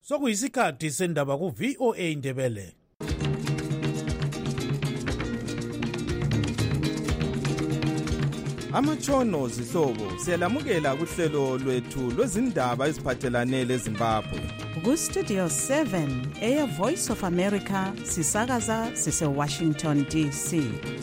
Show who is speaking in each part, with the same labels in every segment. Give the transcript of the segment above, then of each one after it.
Speaker 1: Sokuyisikhathi sendaba ku VOA Ndebele.
Speaker 2: Amatshono zihlobo siyalamukela kuhlelo lwethu lwezindaba eziphathelane leZimbabwe.
Speaker 3: Ku Studio 7 Air Voice of America sisakaza sise Washington DC.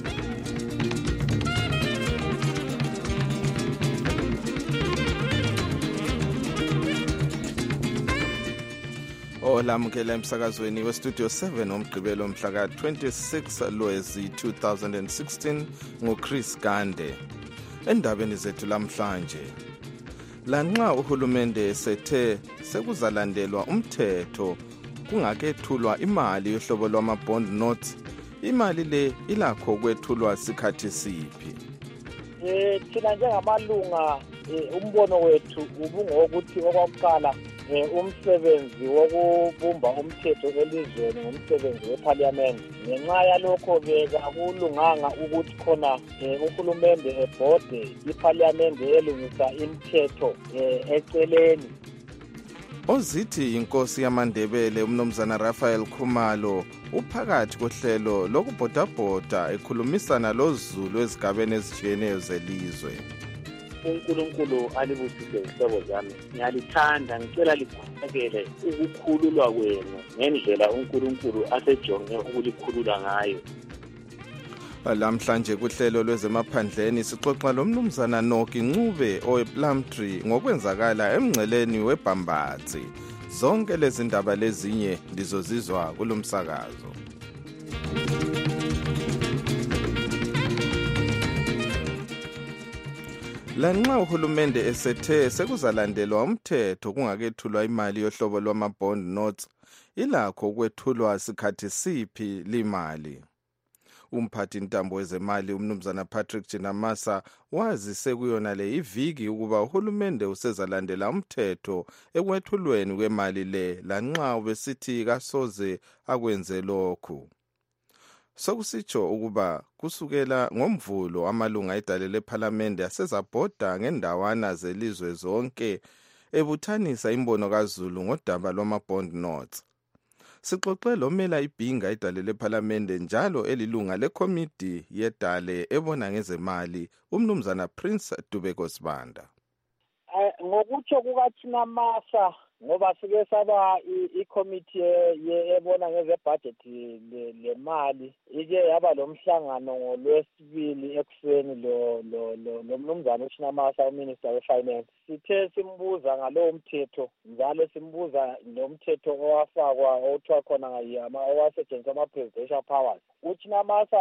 Speaker 2: Olamukela emsakazweni we Studio 7 omgqibelo mhla ka 26 Lwezi 2016 nguChris Gande. Endabeni zethu lamhlanje, lanxa uhulumende sethe sekuzalandelwa umthetho kungakethulwa imali yohlobo lwama-bond notes, imali le ilakho kwethulwa sikhathi siphi?
Speaker 4: Thina njengamalunga umbono wethu ubungokuthi okwakuqala umsebenzi wokubumba umthetho elizweni ngumsebenzi weparliament. Ngenxa yalokho-ke akulunganga ukuthi khona uhulumende ebhode iparliament elungisa imithetho eceleni.
Speaker 2: Ozithi inkosi yamaNdebele umnumzana Raphael Khumalo uphakathi kohlelo lokubhodabhoda ekhulumisana loZulu ezigabeni ezitshiyeneyo zelizwe.
Speaker 4: uNkulunkulu alibusise zihlobo zami, ngiyalithanda ngicela likhulekele ukukhululwa kwenu ngendlela uNkulunkulu asejonge ukulikhulula ngayo.
Speaker 2: Lamhlanje kuhlelo lwezemaphandleni sixoxa lomnumzana Noki Ncube owePlumtree ngokwenzakala emngceleni weBhambatsi. Zonke lezi ndaba lezinye ndizozizwa kulomsakazo. Lanxa uhulumende esethe sekuzalandelwa umthetho kungakethulwa imali yohlobo lwama-bond notes, ilakho kwethulwa sikhathi siphi limali? Umphathi ntambo wezemali umnumzana Patrick Jinamasa wazise kuyona le iviki ukuba uhulumende usezalandela umthetho ekwethulweni kwemali le, lanxa ubesithi kasoze akwenze lokhu. Sokusitsho ukuba kusukela ngoMvulo amalunga edale lePhalamende asezabhoda ngendawana zelizwe zonke ebuthanisa imbono kaZulu ngodaba lwama-bond notes. Sixoxe lomela ibhinga edale lePhalamende njalo elilunga lekomiti yedale ebona ngezemali umnumzana Prince Dubeko Sibanda.
Speaker 4: Ngokutsho kukaThinamasa ngoba sike saba ikomiti ebona ngezebudget lemali ike yaba lomhlangano ngolwesibili ekuseni lo mnumzana uThinamasa uMinister weFinance. Sithe simbuza ngalowo mthetho njalo simbuza nomthetho owafakwa othiwa khona owasetshenziswa ama-presidential powers. uThinamasa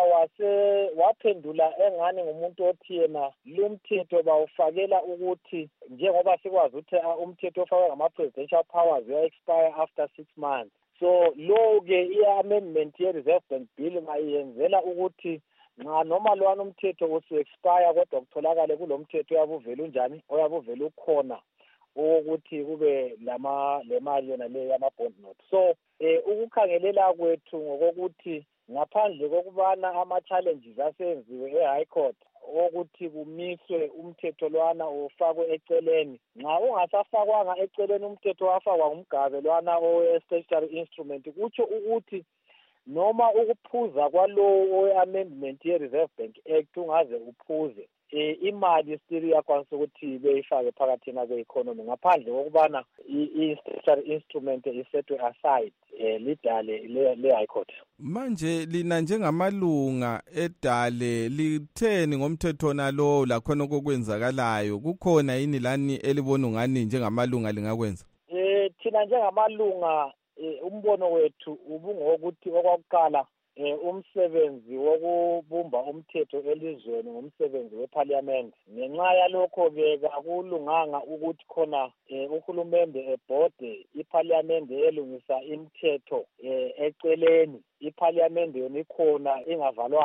Speaker 4: waphendula engani ngumuntu othi yena lo mthetho bawufakela ukuthi njengoba sikwazi ukuthi umthetho ofakwe ngama-presidential powers uya-expire after 6 months. So lo-ke i-amendment ye-Reserve Bank Bill mayenzela ukuthi nxa noma lwana umthetho usu-expire kodwa kutholakale kulo mthetho oyabuvela unjani, oyabuvela ukhona ukuthi kube le mali yona le yama-bond note. So ukukhangelela kwethu ngokokuthi ngaphandle kokubana ama-challenges asenziwe e-High Court ukuthi kumiswe umthetho lwana ufakwe eceleni, nxa ungasafakwanga eceleni umthetho wafakwa ngumgabe lwana owe-statutory instrument, kutsho ukuthi noma ukuphuza kwalowo owe-amendment ye-Reserve Bank Act ungaze uphuze, imali still iyakwanisa ukuthi beyifake phakathina kwe-economy ngaphandle kokubana i-statutory instrument isetwe aside lidale le-High Court.
Speaker 2: Manje lina njengamalunga edale litheni ngomthetho nalo lakhona okwenzakalayo? Kukhona yini lani elibona ngani njengamalunga lingakwenza?
Speaker 4: Thina njengamalunga umbono wethu ubungokuthi okwakuqala umsebenzi wokubumba umthetho elizweni ngumsebenzi weparliament. Ngenxa yalokho-ke akulunganga ukuthi khona uhulumende ebhode iparliament elungisa imithetho eceleni, iparliament yona ikhona ingavalwanga.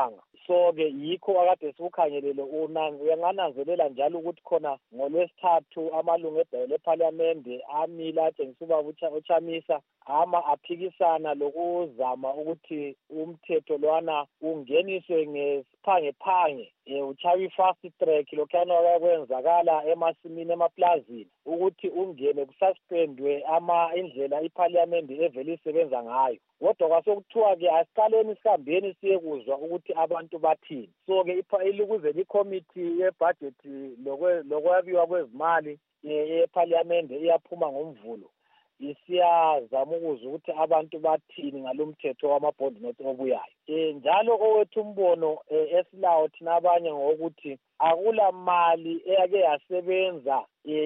Speaker 4: so-ke yikho akade siwukhangelele uyangananzelela njalo ukuthi khona ngolwesithathu amalungu lephalamende amile atshengisa ubaba uChamisa aphikisana lokuzama ukuthi umthetho lwana ungeniswe ngesiphangephange uchawe fast track lokhana kwakwenzakala emasimini emaplazini ukuthi ungene kususpendwe indlela iparliament evele isebenza ngayo. Kodwa kwasokuthiwa-ke asiqaleni sihambeni siye kuzwa ukuthi abantu bathini. So-ke ukuze ikomiti yebudget lokwabiwa kwezimali yeparliament iyaphuma ngomvulo isiyazama ukuzwa ukuthi abantu bathini ngalomthetho wamabond notes obuyayo. Njalo owethu umbono esilawo thina abanye ngokuthi akula mali eyake yasebenza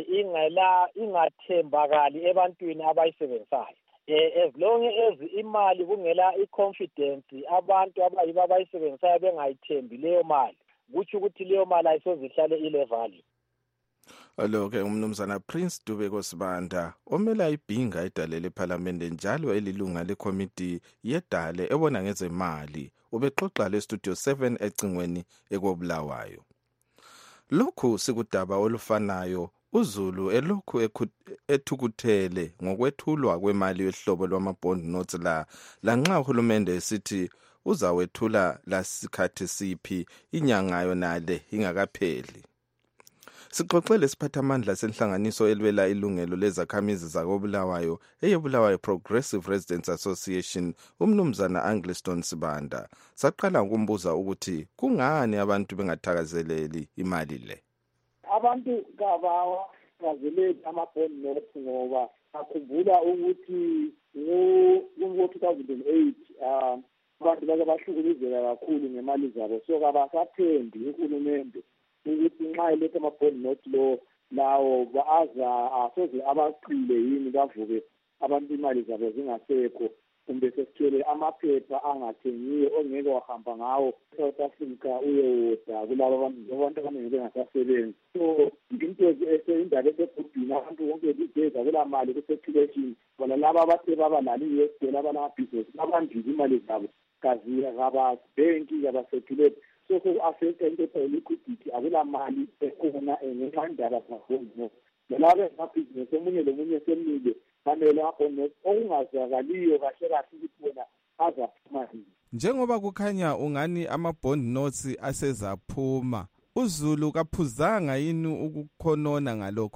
Speaker 4: ingathembakali ebantwini abayisebenzayo. As long as imali kungela i-confidence abantu abayiba abayisebenzayo bengayithembi leyo mali kuthi ukuthi leyo mali ayisoze ihlale ile-value.
Speaker 2: Alo-ke umnumzana Prince Dube Sibanda omela ibhinga idale lephalamende njalo elilunga lekomiti yedale ebona ngezemali ubexoxa lestudio 7 ecingweni ekobulawayo. Lokhu sikudaba olufanayo uZulu elokhu ethukuthele ngokwethulwa kwemali yohlobo lwamabond notes lanxa uhulumende esithi uzawethula lasikhathi siphi inyanga yonale ingakapheli. Sixoxele siphathamandla senhlanganiso elwela ilungelo lezakhamizi zakobulawayo eyebulawayo Progressive Residents Association umnumzana Angliston Sibanda. Saqala ukumbuza ukuthi kungani abantu bengathakazeleli imali le.
Speaker 4: Abantu kabawazeleli amabond notes ngoba akhumbula ukuthi ngo-2008 abantu bake bahlukuluzeka kakhulu ngemali zabo so kabasathembi uhulumende ukuthi nxa eletha amabond note lawo asoze abaqile yini bavuke abantu imali zabo zingasekho kumbe sesithwele amaphepha angathengiyo ongeke wahamba ngawo South Africa uyewoda kulabo abantu abaningi bengasasebenzi. So into eseyindaba esegudini abantu bonke bizeza kula mali ku-circulation bona laba abathe babalala i-US abalamabhizinisi babandile imali zabo kababhenki kabasirculate so ku-affecta into liquidity akula mali ekhona ngenxa indaba zangaboni nalaba amabhizinisi omunye lomunye semile fanele amabhonus okungazwakaliyo kahle kahle ukuthi bona azaphuma yini.
Speaker 2: Njengoba kukhanya ungani amabond notes asezaphuma uZulu kaphuzanga yini ukukhonona ngalokho?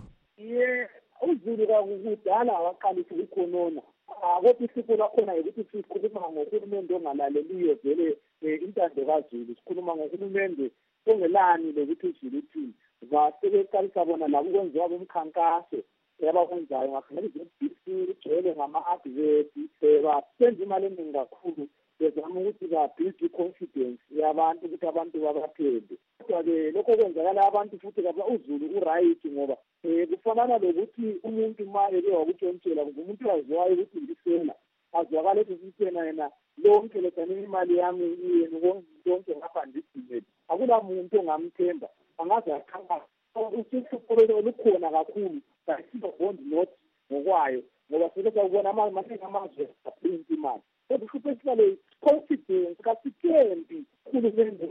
Speaker 4: uZulu kakudala waqalisa ukukhonona kodwa isipho lakhona ukuthi sikhuluma ngohulumende ongalaleliyo vele intando kaZulu sikhuluma ngohulumende ongelani lokuthi uZulu uthini basebeqalisa bona labo kwenziwa bomkhankaso yabakwenzayo ngakhona igcwele ngama-advert basenza imali eningi kakhulu bezama ukuthi ba-build i-confidence yabantu ukuthi abantu babathembe. Kodwa-ke lokho kwenzakala abantu futhi uZulu u-right ngoba kufanana lokuthi umuntu ma eke wakutshontshela kumbe umuntu waziwayo ukuthi ngisela azwakala ukuthi yena lonke lethani imali yami yenu konke ngapha ndidimele akula muntu ongamthemba angaze akhamba usukhulelo lukhona kakhulu kayisibo bond note ngokwayo ngoba sekubona amazwe aphrinti imali kodwa kuphesifale confidence kasithembi uhulumende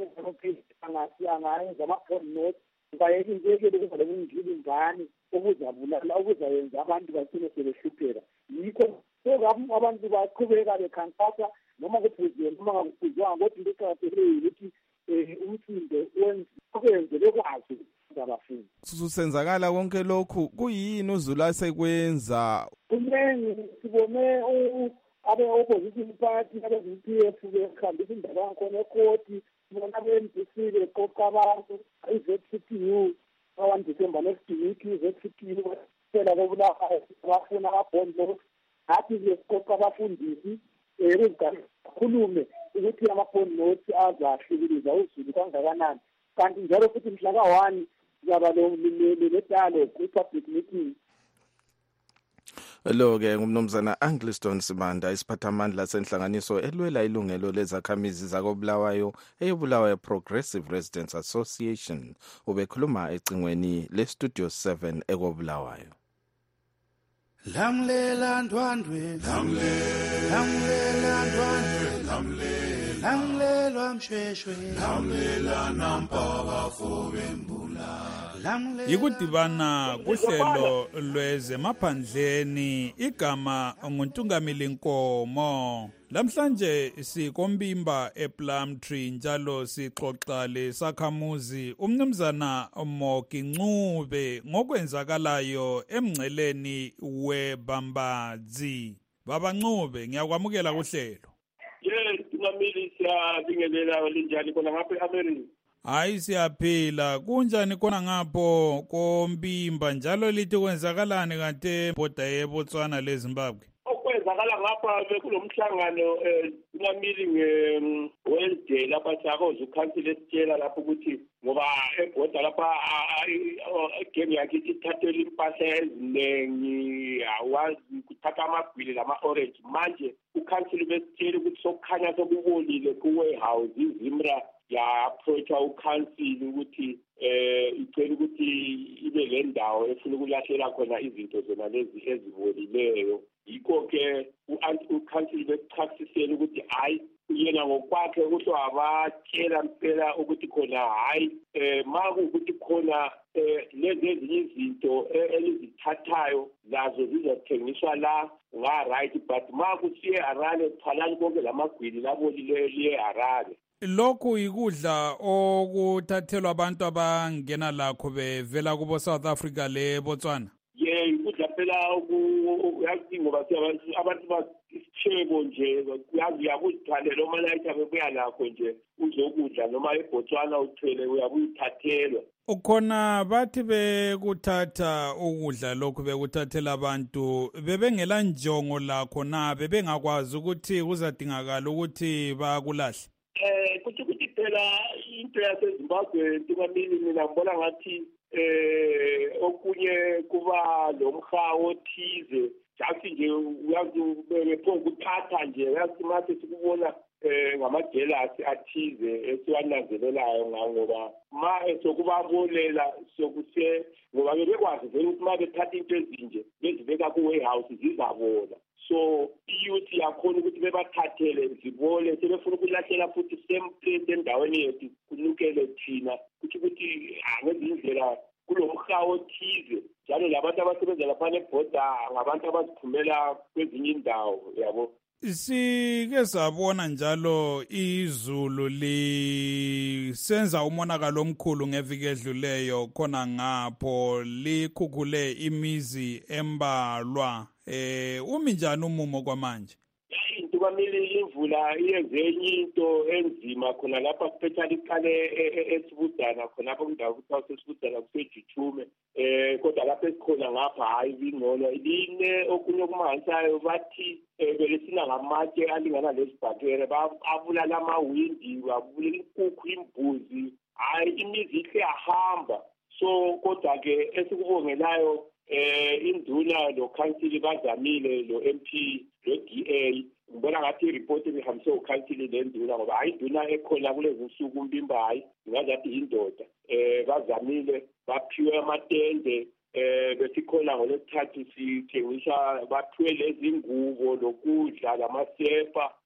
Speaker 4: angayenza ama-bond note bayekindekele ukuba lekungile ingane okuzayenza abantu bagcine sebehlupheka yikho abantu baqhubeka bekhankasa noma kuphuzweni noma ngakuphuzwanga kodwa into eqakathekileyo ukuthi umsindo wenze bekwazi abafundi.
Speaker 2: Susenzakala konke lokhu kuyini uZulu asekwenza?
Speaker 4: Kunengi sibone abe-opposition party abe-ZPF bekhambisa indaba yakhona ekoti sibona abe-NDC beqoqa abantu i-ZCTU ka-1 December next week i-ZCTU phela kobulawayo abafuna ama-bond notes athi siqoqa abafundisi khulume ukuthi ama-bond notes azahlukuluza uZulu kangakanani kanti njalo futhi mhla ka-1 zaba le-dialogue kwi-public meeting.
Speaker 2: Lo-ke ngumnumzana Angliston Sibanda isiphathamandla senhlanganiso elwela ilungelo lezakhamizi zakobulawayo eyobulawayo Progressive Residents Association ubekhuluma ecingweni lestudio 7 ekobulawayo.
Speaker 1: Lamlela ndwandwe lamlela ndwandwe lamlela
Speaker 5: Lamlelwa mshweshwe lamlela nampaka fobembula.
Speaker 6: Yikudibana kuhlelo lwezemaphandleni igama nguNtungamili Nkomo. Lamhlanje sikombimba ePlumtree njalo sixoxa lesakhamuzi umnumzana Moki Ncube ngokwenzakalayo emngceleni weBambadzi. Baba Ncube ngiyakwamukela kuhlelo.
Speaker 7: Tungamili siyabingelela linjani khona ngapha eAmerica?
Speaker 6: Hayi siyaphila kunjani khona ngapho kombimba njalo lithi kwenzakalani kanti eboda yeBotswana leZimbabwe?
Speaker 7: Okwenzakala ngapha bekulomhlangano Tungamili ngeWednesday lapha sakoze ukhansile esitshela lapho ukuthi ngoba eboda lapha igame yakhe ithathela impahla ezinengi awazi kuthatha amagwili lama-orange manje ukhansile besitshela ukuthi sokukhanya sokubolile ku-warehouse iZimra ya-approacha ukhansile ukuthi icela ukuthi ibe le ndawo efuna ukulahlela khona izinto zona lezi ezibolileyo. Yikho-ke ukhansile bekuchasisela ukuthi hhayi yena ngokwakhe ukuthi abatshela mpela ukuthi khona hhayi ma kuwukuthi khona lezi ezinye izinto elizithathayo lazo zizothengiswa la nga-right but ma kusiye Harare kuphalani konke lamagwili labolileyo liye Harare.
Speaker 6: Lokhu ikudla okuthathelwa abantu abangena lakho bevela kubo South Africa le Botswana.
Speaker 7: Ikudla phela uyazi ngoba abantu basishebo nje uyazi uyakuzithathela noma layitha bebuya lakho nje uzokudla noma eBotswana uthwele uyabuyithathelwa.
Speaker 6: Ukhona bathi bekuthatha ukudla lokhu bekuthathela abantu bebengela njongo lakho na bebengakwazi ukuthi kuzadingakala ukuthi bakulahle.
Speaker 7: Kuthi phela into yaseZimbabwe Tungamili mina ngibona ngathi okunye kuba lomhawo othize jathi nje uyazi bepokuthatha nje uyazi mase sikubona ngamajelasi athize esiwananzelelayo ngoba ma esokubabolela sokuse ngoba bebekwazi vele ukuthi ma bethatha into ezinje bezibeka ku-warehouse zizabola. So iyouth yakhona ukuthi bebathathele zibole sebefuna ukulahlela futhi same place endaweni yethu kunukele thina ukuthi ngezinye indlela kulomhawo othize njalo labantu abasebenza lapha nebhoda ngabantu abaziphumela kwezinye indawo yabo.
Speaker 6: Sike sabona njalo izulu lisenza umonakalo omkhulu ngeviki edluleyo khona ngapho likhukhule imizi embalwa. Umi njani umumo kwamanje?
Speaker 7: Tungamili imvula iyenze enye into enzima khona lapha especially iqale eSibudana khona lapho kundawo kuthiwa seSibudana kuseJujume kodwa lapha esikhona ngapha hayi bingcono line okunye okumangisayo bathi belesina ngamatshe alingana lesibhakere abulala amawindi babulala inkukhu imbuzi hayi imizi ihle yahamba. So kodwa-ke esikubongelayo induna lo council bazamile lo MP lo DA ngibona ngathi ireport ebihambise ukhansili lenduna ngoba hayi induna ekhona kulezi usuku umbimba hayi ngazathi indoda bazamile baphiwe amatende besikhona ngolesithathu sithengisa baphiwe lezi ngubo lokudla lamasepa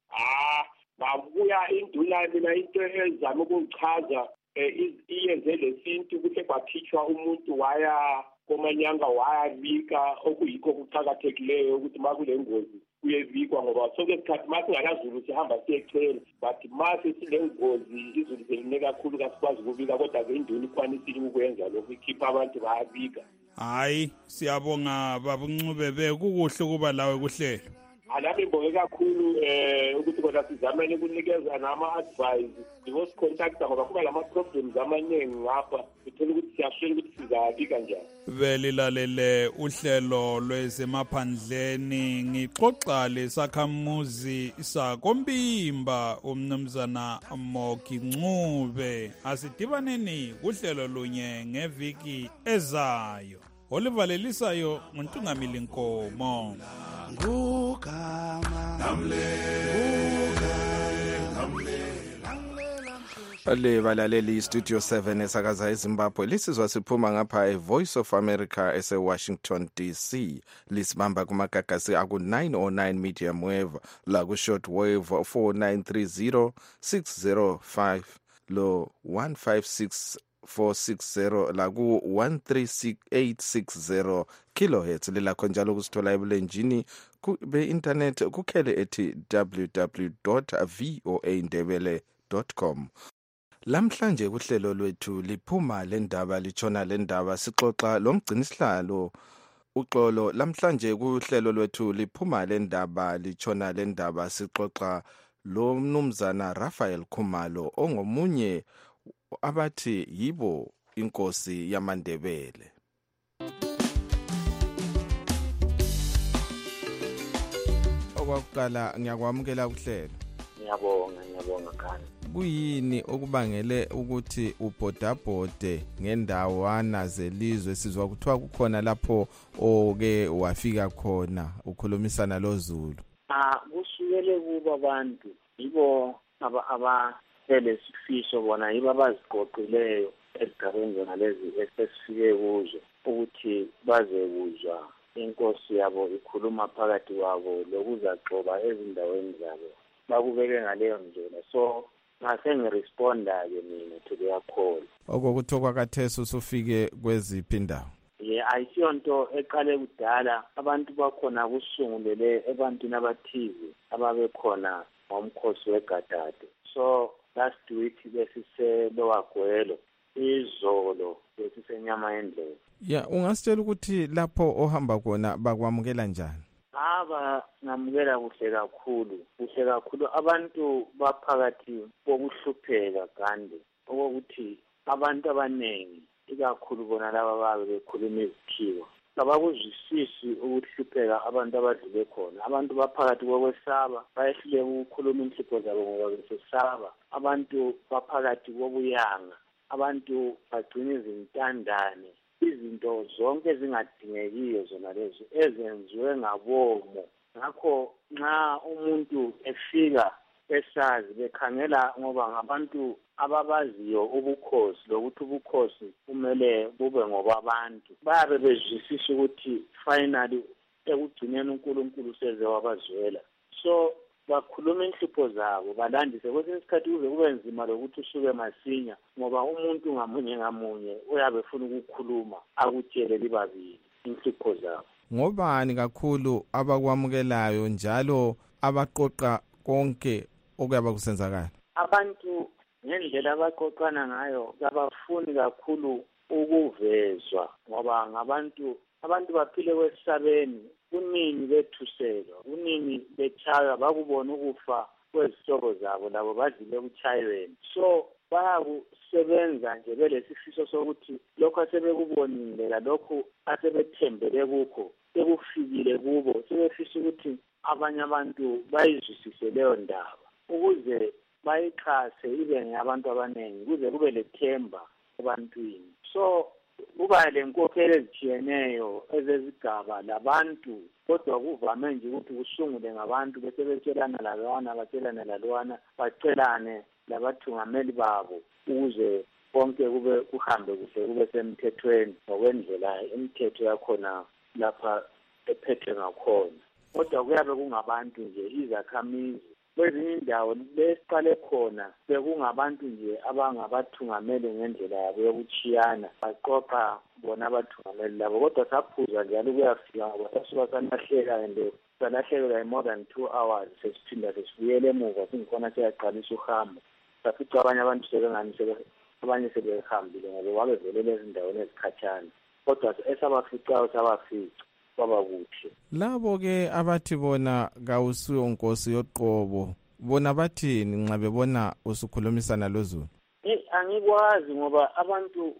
Speaker 7: babuya induna mina into ezama ukuchaza iyenze lesintu ukuthi kwakhitshwa umuntu waya komanyanga wayabika okuyikho kuqhakathekileyo ukuthi makule ngozi kuyebikwa ngoba sonke isikhathi masingakazulu sihamba siyechela but mase silengozi izulu seline kakhulu kasikwazi ukubika kodwa ke induna ikwanisile ukwenza lokhu ikhipha abantu bayabika.
Speaker 6: Hayi siyabonga Baba Ncube bekukuhle kuba lawe kuhlelo.
Speaker 7: Alami ngibonge kakhulu ukuthi kodwa sizamele ukunikeza nama-advice ngosicontacta ngoba kuba lama-problems amaningi ngapha uthole ukuthi siyashela ukuthi sizabika njani.
Speaker 6: Belilalele uhlelo lwezemaphandleni ngixoxa lesakhamuzi sakombimba umnumzana Moki Ncube. Asidibaneni kuhlelo lunye ngeviki ezayo. Olivalelisayo nguNtungamili Nkomo.
Speaker 5: Ngugama namle
Speaker 2: Le balaleli Studio 7 esakaza eZimbabwe lisizwa siphuma ngapha eVoice of America eseWashington DC lisibamba kumagagasi aku909 medium wave la ku short wave 4930 605 lo 156460 la ku 136860 kilohertz lilakho njalo kusithola ebulenjini be internet kukhele ethi www.voaindebele.com. Lamhlanje kuhlelo lwethu liphuma lendaba litshona lendaba sixoxa lomgcinisihlalo uxolo. Lamhlanje kuhlelo lwethu liphuma lendaba litshona lendaba sixoxa lo mnumzana Raphael Khumalo ongomunye abathi yibo inkosi yamaNdebele. Okwaqala ngiyakwamukela kuhlelo.
Speaker 4: Ngiyabonga khani.
Speaker 2: Kuyini okubangele ukuthi ubhodabhode ngendawana zelizwe sizwa kuthiwa kukhona lapho oke wafika khona ukhulumisana loZulu?
Speaker 4: Kusukele kuba abantu yibo abelesifiso bona yibo abaziqoqileyo ezigabeni zona lezi esesifike kuzo ukuthi baze kuzwa inkosi yabo ikhuluma phakathi kwabo lokuzaxoba ezindaweni zabo. Bakubeke ngaleyo ndlela, so ngase ngiresponda-ke mina to their call.
Speaker 2: Okokuthiwa kwakathesi usufike kweziphi indawo?
Speaker 4: Ayisiyonto eqale kudala. Abantu bakhona kusungulele ebantwini abathize ababekhona ngomkhosi wegadade. So last week besiselowagwelo, izolo besisenyama yendlela.
Speaker 2: Ungasitshela ukuthi lapho ohamba khona bakwamukela njani?
Speaker 4: Ngamukela kuhle kakhulu. Abantu baphakathi kokuhlupheka kandi okokuthi abantu abanengi ikakhulu bona laba babe bekhuluma izikhiwo abakuzwisisi ukuhlupheka abantu abadlule khona. Abantu baphakathi kokwesaba bayehlule ukukhuluma inhlupho zabo ngoba besesaba. Abantu baphakathi kokuyanga. Abantu bagcina izintandane. Izinto zonke ezingadingekiyo zona lezo ezenziwe ngabomo. Ngakho nxa umuntu efika esazi bekhangela ngoba ngabantu ababaziyo ubukhosi lokuthi ubukhosi kumele bube ngobabantu, babe bezwisisa ukuthi finally ekugcineni uNkulunkulu seze wabazwela. So bakhuluma inhlupho zabo balandise kwesinye isikhathi kuze kube nzima lokuthi usuke masinya ngoba umuntu ngamunye uyabe efuna ukukhuluma akutshele libabili inhlupho zabo.
Speaker 2: Ngobani kakhulu abakwamukelayo njalo abaqoqa konke okuyaba kusenzakala?
Speaker 4: Abantu ngendlela abaqoqana ngayo abafuni kakhulu ukuvezwa ngoba ngabantu baphile kwesabeni. Kunini bethuselwa, kunini betshaywa, bakubona ukufa kwezihlobo zabo labo badlile ekuchayweni. So bayakusebenza nje belesifiso sokuthi lokho asebekubonile lalokho asebethembele kukho sekufikile kubo, sebefisa ukuthi abanye abantu bayizwisise leyo ndaba ukuze bayixhase ibe ngabantu abanengi kuze kube lethemba ebantwini. So kuba lenkokhelo ezitshiyeneyo ezezigaba labantu kodwa kuvame nje ukuthi kusungule ngabantu bese betshelana lawana batshelane lalwana bacelane labathungameli babo ukuze konke kube kuhambe kuhle kube semthethweni ngokwendlela imithetho yakhona lapha ephethwe ngakhona. Kodwa kuyabe kungabantu nje izakhamizi. Kwezinye indawo besiqale khona bekungabantu nje abangabathungameli ngendlela yabo yokuchiyana baqoqa bona abathungameli labo kodwa saphuza njalo kuyafika ngoba sasuka sanahleka and salahlekelwa more than 2 hours sesiphinda sesibuyele emuva singikhona siyaqalisa uhambo safica abanye abantu sebengani abanye sebehambile ngoba babevelele ezindaweni ezikhatshana kodwa esabaficayo sabafica kwaba kuhle.
Speaker 2: Labo ke abathi bona kawusiyo nkosi yoqobo bona bathini nxa bebona usukhulumisana loZulu?
Speaker 4: Angikwazi ngoba abantu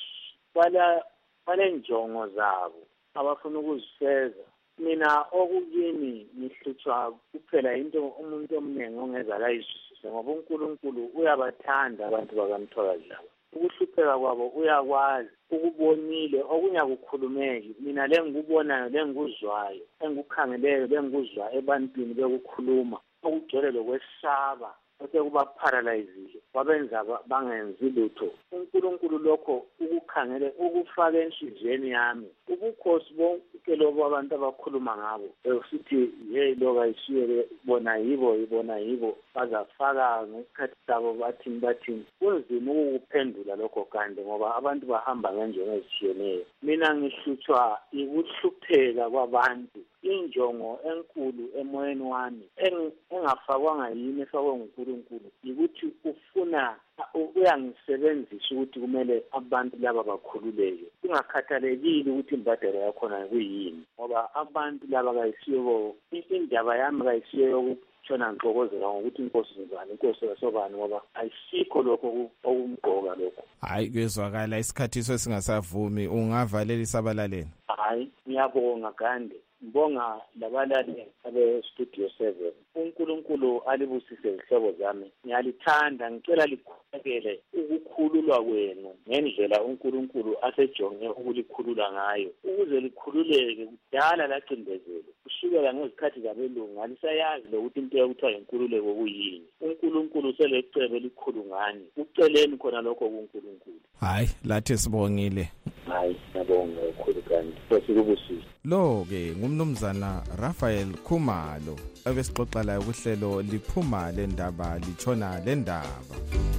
Speaker 4: balenjongo zabo abafuna ukuzifeza. Mina okukini ngihlutshwa kuphela into umuntu omningi ongeza layizwisise ngoba uNkulunkulu uyabathanda abantu bakamthwakazi labo. Ukuhlupheka kwabo uyakwazi, ukubonile okunyakukhulumeki. Mina lengikubonayo lengikuzwayo engikukhangeleyo lengikuzwa ebantwini bekukhuluma okugcwele lokwesaba osekuba paralyzile wabenza bangenzi lutho. uNkulunkulu lokho ukukhangele ukufaka enhliziyweni yami ubukhosi bonke lobo abantu abakhuluma ngabo usithi hey lo kayishiye bona yibo bazafaka ngesikhathi sabo bathi kunzima ukuphendula lokho kanti ngoba abantu bahamba ngendlela ezishiyeneyo. Mina ngihlutshwa ukuhlupheka kwabantu injongo enkulu emoyeni wami engafakwanga yini efakwe nguNkulunkulu ukuthi ufuna uyangisebenzisa ukuthi kumele abantu laba bakhululeke kungakhathalekile ukuthi imbadalo yakhona kuyini ngoba abantu laba kayisiyo indaba yami kayisiyo tshona ngixokozela ngokuthi inkosi ngizani inkosi yasobani ngoba ayisikho lokho okumgqoka lokho.
Speaker 2: Hayi kwezwakala isikhathiso singasavumi ungavalela isabalaleni.
Speaker 4: Hayi ngiyabonga Gande ngibonga labalali abe Studio 7 uNkulunkulu alibusise izihlobo zami ngiyalithanda ngicela likhulekele ukukhululwa kwenu ngendlela uNkulunkulu asejonge ukulikhulula ngayo ukuze likhululeke kudala lacindezelo kusukela ngezikhathi zabelungu alisayazi lokuthi into ekuthiwa inkululeko kuyini. uNkulunkulu selecebe likhulu ngani uceleni khona lokho kuNkulunkulu.
Speaker 2: Hayi lathi sibongile.
Speaker 4: Hayi ngiyabonga kakhulu kanti sesibusise.
Speaker 2: Lo ke ngumnumzana Raphael Khumalo ebesixoxa la ukuhlelo liphuma lendaba litshona lendaba.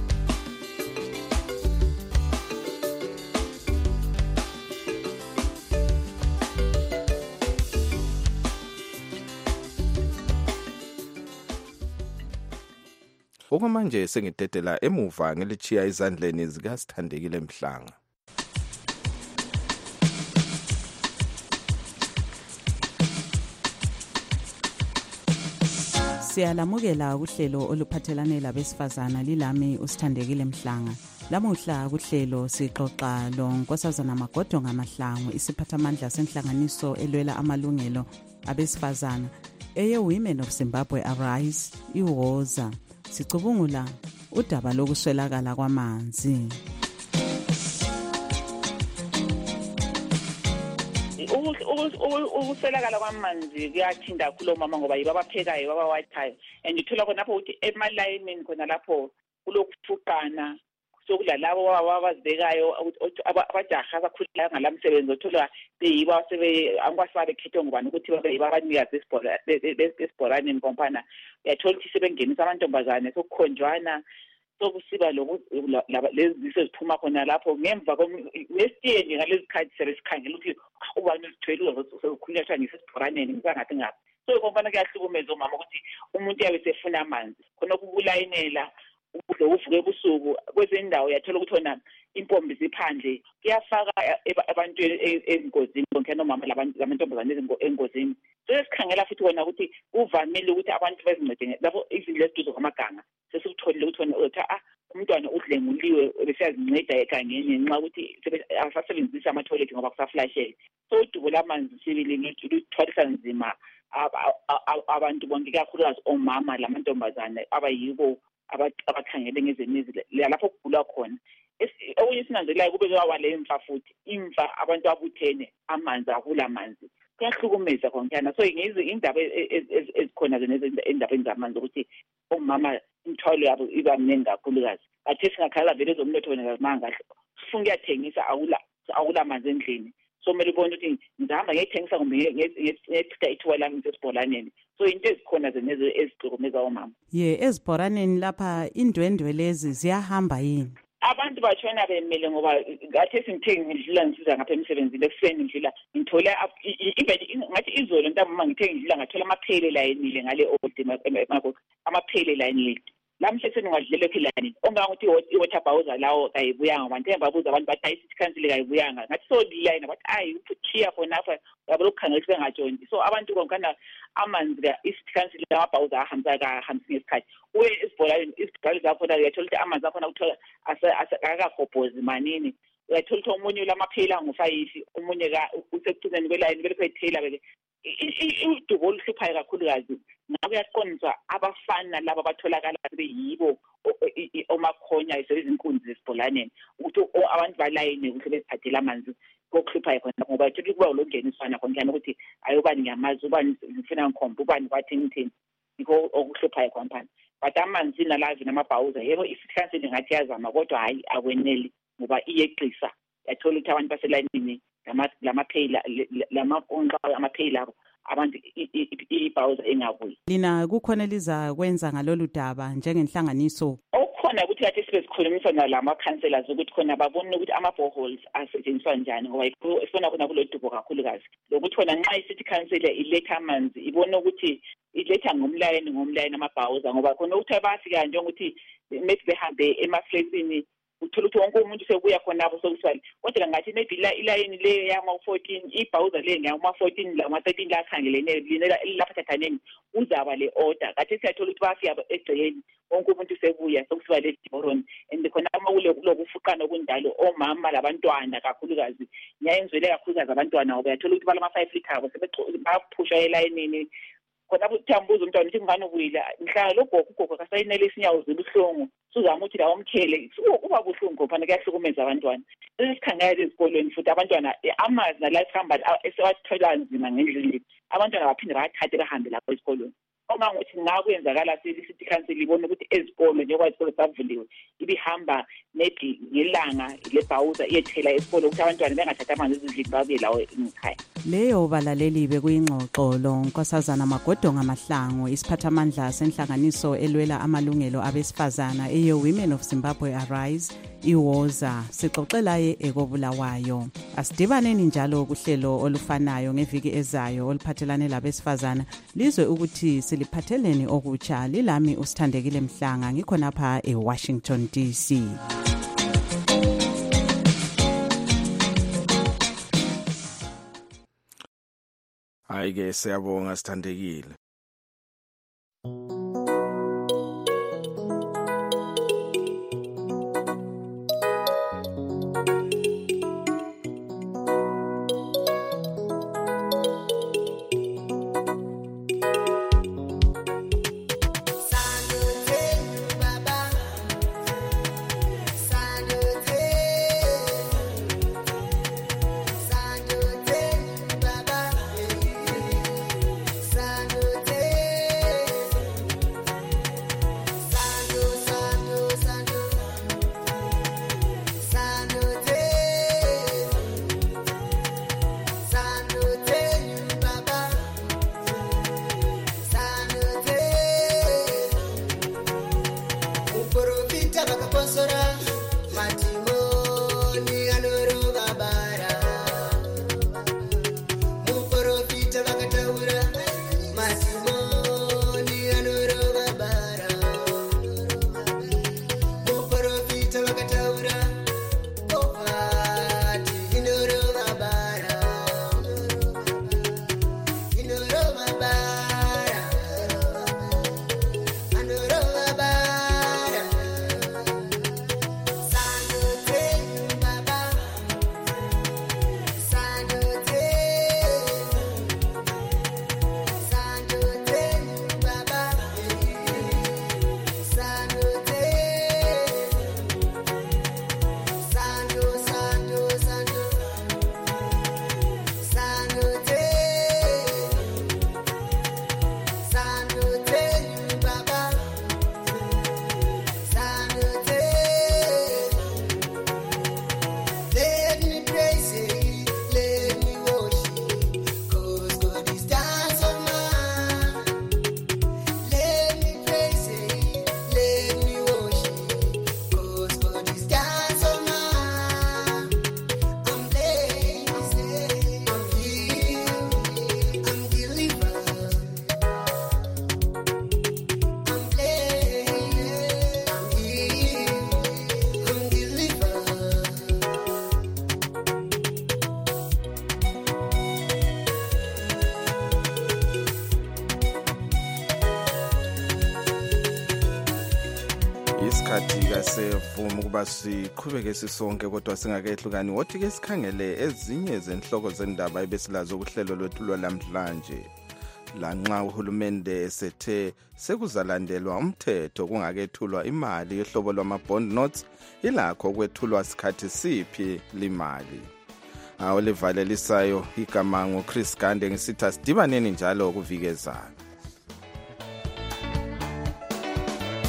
Speaker 2: Okwamanje sengidedela emuva ngelichiya izandleni zikaSithandekile Mhlanga.
Speaker 3: Siyalamukela kuhlelo oluphathelane labesifazana lilami uSithandekile Mhlanga. Lamuhla kuhlelo sixoxa lo Nkosazana Magodo ngaMahlangu isiphathamandla senhlanganiso elwela amalungelo abesifazana eye Women of Zimbabwe Arise iwoza sicubungula udaba lokuswelakala kwamanzi.
Speaker 8: Ukuswelakala kwamanzi kuyathinda kakhulu omama ngoba yibo abaphekayo babawathayo and uthola khonapho ukuthi emalayinini khona lapho kulokufuqana sokulalabo abazibekayo abajaha abakhulula ngalamsebenzi othola beyibo ankwasiba bekhethwe ngubani ukuthi babeyibo abanikazi besibhoraneni kompana uyathola ukuthi sebengenisa amantombazane sokukhonjwana sokusiba lezi ziphuma khona lapho ngemva nesitiyeni ngalezi khathi sebesikhangela ukuthi ubani uzithwele sokukhulunywa ngisesibhoraneni ngisangathi ngapha so kompana kuyahlukumeza umama ukuthi umuntu yabe sefuna amanzi khona ukubulayinela uvuke ebusuku kwezindawo uyathola ukuthi wona impombi ziphandle kuyafaka abantu engozini konke nomama lamantombazane engozini so esikhangela futhi wona ukuthi uvamile ukuthi abantu bezincede lapho izindlu eziduze kwamaganga sesitholile ukuthi wona umntwana udlenguliwe besiyazinceda egangeni nxa ukuthi asasebenzisa ama-toilet ngoba kusaflashele so udubo lamanzi sibili luthwalisa nzima abantu bonke kakhulukazi omama lamantombazane abayibo abakhangele ngezemizi lapho kugulwa khona. Okunye sinanzelayo kube kwawa le mfa futhi imfa abantu abuthene amanzi akula manzi kuyahlukumeza konkana so indaba ezikhona endabeni zamanzi ukuthi omama imthwalo yabo iba mningi kakhulukazi athe singakhala vele ezomnotho wena kazimanga sifuna ukuyathengisa akula manzi endlini so kumele ubone ukuthi ngihamba ngiyithengisa kumbe ngechitha ithuba lami sesibholaneni so into ezikhona zenezo ezigqokomeza omama
Speaker 3: ezibhoraneni lapha indwendwe lezi ziyahamba yini
Speaker 8: abantu batshona bemile ngoba ngathi singithengi ngidlula ngisiza ngapha emsebenzini ekuseni ngidlula ngithola ngathi izolo ntambama ngithengi ngidlula ngathola amaphele layinile ngale old amaphele layinile lamhle seningadlele philani ongangathi iwater bowser lawo kayibuyanga abantu embabuza abantu bathi ayisithi council kayibuyanga ngathi so line bathi ayi uphiya khona apha yabo lokukhangelisa ngajonti so abantu konkana amanzi ka isithi council amabhawuza ahamba ngesikhathi uye isibhola zakhona uyathola ukuthi amanzi akhona ukuthola akakahobhozi manini uyathola ukuthi omunye lamaphela ngo5 omunye usekucineni kweline beliphethela beke udubo oluhluphayo kakhulukazi ngabe yaqondiswa abafana laba batholakala beyibo omakhonya izinkunzi zesibholaneni ukuthi abantu balayine ukuthi besiphathela amanzi kokuhluphayo khona ngoba uthola kuba longeniswana khona ukuthi ayobani ngiyamazi ubani ngifuna ngikhomba ubani kwathini yiko okuhluphayo kwampana but amanzi nalavi namabhawuza yebo i-city council ngathi yazama kodwa hayi akweneli ngoba iyeqisa yathola ukuthi abantu baselayinini amapheyila abo abantu ibhawuza engabuyi.
Speaker 3: Lina kukhona liza kwenza ngalolu daba njengenhlanganiso?
Speaker 8: Okukhona ukuthi kade sibe sikhulumisa nalamakhanselazi ukuthi khona babone ukuthi ama-boreholes asetshenziswa njani ngoba ifuna khona kulo dubo kakhulukazi lokuthi khona nxa i-city council iletha amanzi ibone ukuthi iletha ngomlayini amabhawuza ngoba khona ukuthi bayafika njengokuthi maybe behambe emafletsini uthola ukuthi wonke umuntu sebuya khonapho sokuswali kodwa ngathi maybe ilayini le yama-14 ibhawuza le ngama-14 lama-13 lakhangelene linela lapha thathaneni uzaba le order kathi siyathola ukuthi bayafika egcekeni wonke umuntu sebuya sokusiba le diboron and khona kulokufuqana kunjalo omama labantwana kakhulukazi ngiyayenzwele kakhulukazi abantwana ngoba yathola ukuthi balama-5 litre abo baphusha elayinini khona uthambuza umntwana ukuthi ngani ubuyila ngihlala logogo kasayinele isinyawo zibuhlungu suzama ukuthi lawo mkhele kuba buhlungu phana kuyahlukumeza abantwana sesikhangela ezikolweni futhi abantwana amazi nala sihamba esewathola nzima ngendlela abantwana baphinde bathathe bahambe lapho esikolweni uma ngokuthi ngakwenzakala city council ibone ukuthi ezikolo njengoba isikolo savuliwe ibihamba maybe ngelanga lebhawuza iyethela esikolo ukuthi abantwana bengathatha amanzi ezindlini babuye lawo ekhaya.
Speaker 3: Leyo balaleli bekuyingxoxo lo Nkosazana Magodonga Mahlangu isiphathamandla senhlanganiso elwela amalungelo abesifazana Women of Zimbabwe Arise iwoza sixoxelaye ekobulawayo. Asidibaneni njalo kuhlelo olufanayo ngeviki ezayo oluphathelane labesifazana lizwe ukuthi siliphatheleni okutsha. Lilami uSithandekile Mhlanga ngikhonapha eWashington DC.
Speaker 2: Hayi-ke siyabonga Sithandekile. Isikhathi kasevuma ukuba siqhubeke sisonke kodwa singakehlukani wothi ke sikhangele ezinye zenhloko zendaba ebesilazo kuhlelo lwethu lwamhlanje. Lanxa uhulumende esethe sekuzalandelwa umthetho kungakethulwa imali yohlobo lwama-bond notes ilakho kwethulwa sikhathi siphi limali. Olivalelisayo igama ngoChris Gande ngisithi sidibaneni njalo kuvikezana.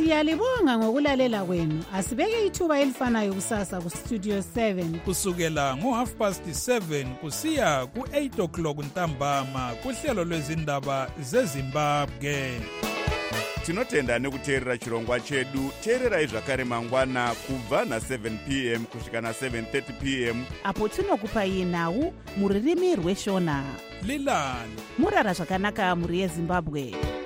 Speaker 9: Siyalibonga ngokulalela kwenu. Asibeke ithuba elifanayo kusasa ku Studio 7
Speaker 6: kusukela ngo7:30 kusiya ku8 o'clock ntambama kuhlelo lwezindaba zeZimbabwe.
Speaker 10: Tinotenda nekuteerera chirongwa chedu. Teererai zvakare mangwana kubva na7 p.m. kusvika na7:30 p.m.
Speaker 11: apo tinokupai nhau mururimi rweshona.
Speaker 6: Lilani
Speaker 11: murara zvakanaka muri yeZimbabwe.